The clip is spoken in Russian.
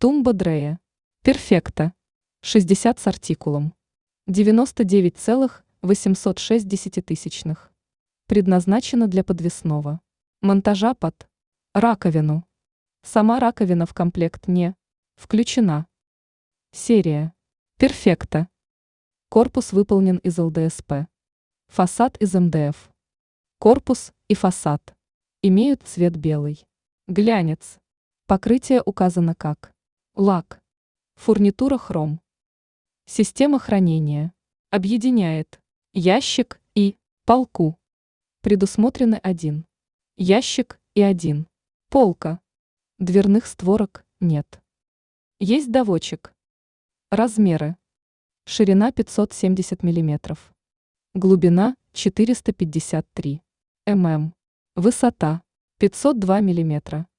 Тумба Дрея. Перфекта. 60 с артикулом. 99,806. Предназначена для подвесного монтажа под раковину. Сама раковина в комплект не включена. Серия Перфекта. Корпус выполнен из ЛДСП. Фасад из МДФ. Корпус и фасад имеют цвет белый. Глянец. Покрытие указано как лак. Фурнитура хром. Система хранения объединяет ящик и полку. Предусмотрены один ящик и один полка. Дверных створок нет. Есть доводчик. Размеры. Ширина 570 мм. Глубина 453 мм. Высота 502 мм.